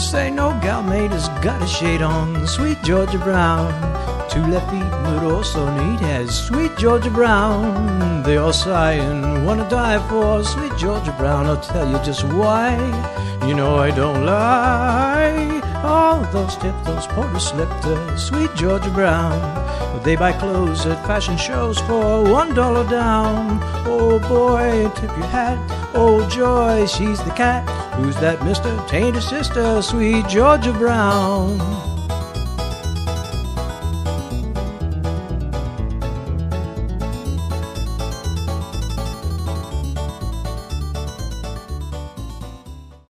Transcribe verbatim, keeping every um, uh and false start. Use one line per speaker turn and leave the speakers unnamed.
say no gal mate has got a shade on. Sweet Georgia Brown, two left feet but also neat as sweet Georgia Brown. They all sigh and wanna die for sweet Georgia Brown. I'll tell you just why. You know I don't lie. All those tips, those porters slipped to sweet Georgia Brown. They buy clothes at fashion shows for one dollar down. Oh boy, tip your hat. Oh joy, she's the cat. Who's that mister? Tain't her sister, sweet Georgia Brown.